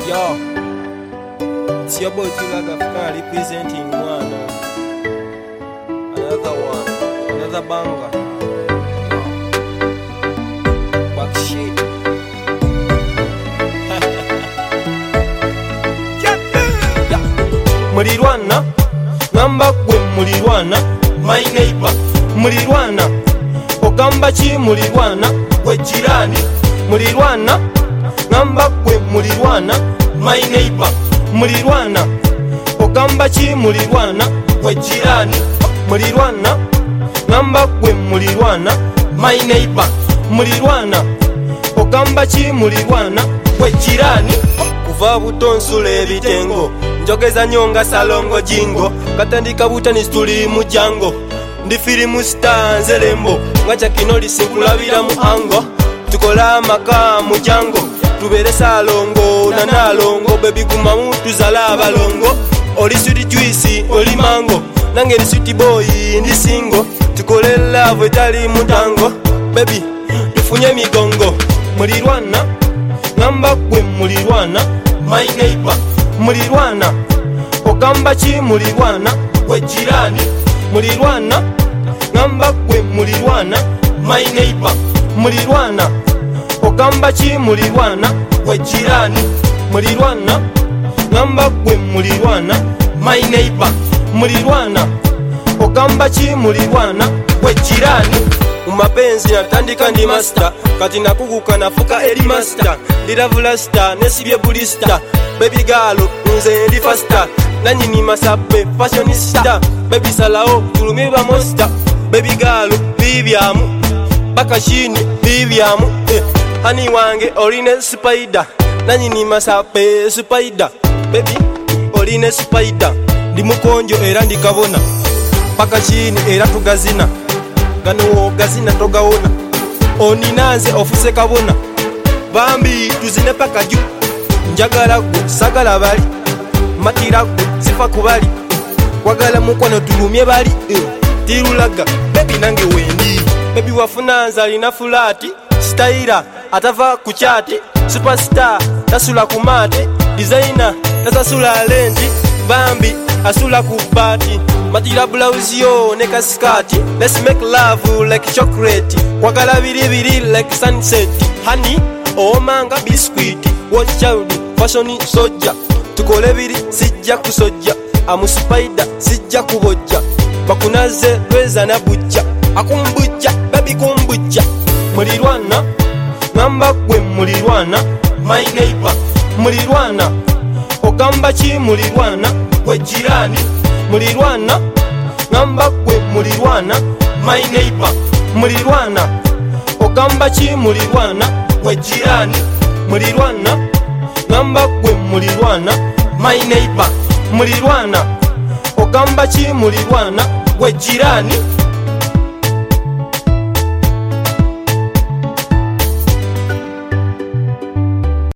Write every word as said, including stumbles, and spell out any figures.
Yo, it's your boy Tulaga African representing one, another one, another banger. Back shit. Yeah. Mulirwana, ngamba gwe mulirwana, my neighbor. Mulirwana, ogamba chi mulirwana, gwe jirani. Mulirwana, ngamba gwe mulirwana, my neighbor. Mulirwana, ogamba chi mulirwana, gwe jirani. Mulirwana, ngamba gwe mulirwana, my neighbor. Mulirwana, ogamba chi mulirwana, gwe jirani. Kuva buto nsula ebitengo, njogeza nyonga salongo jingo, katandika butani stuli mujango. Ndi filimu star nzelembo, ngacha kinoli sinkulabira mu ango. Tukola maka mujango, tubere salongo na nalongo. Baby gumamu tuzala abalongo, oli sweet juice oli mango, nange ni sweet boy ndi singo. Tukole love etali mutango, baby tufunye migongo. Mulirwana, ngamba gwe mulirwana, my neighbor. Mulirwana, ogamba chi mulirwana, gwe jirani. Mulirwana, ngamba gwe mulirwana, my neighbor. Mulirwana, ogamba chi mulirwana, gwe jirani. Mulirwana, ngamba gwe mulirwana, my neighbor. Mulirwana, ogamba chi mulirwana, gwe jirani. Umapenzi natandika ndi master, kati nakuguka nafuka eri master. Ndiravula star nesibye bulista, baby girl nze ndi faster. Nanyi ni masape fashionista, baby salao tulumeba monster. Baby girl bibyamu, baka chini bibyamu, eh. Hani wange oline spider, nanyi ni masape spider. Baby oline spider, ndi mukonjo era ndi kabona, baka chini era tugazina. Gano gazina togawona, oninanze ofuse kabona. Bambi tuzine paka ju, njagala gwe sagala bali, matira gwe sifa kubali. Wagala mukono tulumye bali, eh. Tirulaga baby nange wendi, baby wafuna nzalina fulati. Styler atava kuchati, superstar tasula kumate. Designer tasasula lenti, Bambi asula kubati. Matira blouse yo neka skati, let's make love like chocolate. Wagala biri biri like sunset. Honey, oh manga biscuit. Watch out, fashion soja. Tukole biri sijja kusoja, amu spider sijja kuboja. Bakunaze lweza na bujja, akumbuja baby kumbuja. Mulirwana, ngamba gwe mulirwana, my neighbor. Mulirwana, ogamba chi mulirwana, gwe jirani. Mulirwana, ngamba gwe mulirwana, my neighbor. Mulirwana, ogamba chi mulirwana, gwe jirani. Mulirwana, ngamba gwe mulirwana, my neighbor. Mulirwana, ogamba chi mulirwana, gwe jirani.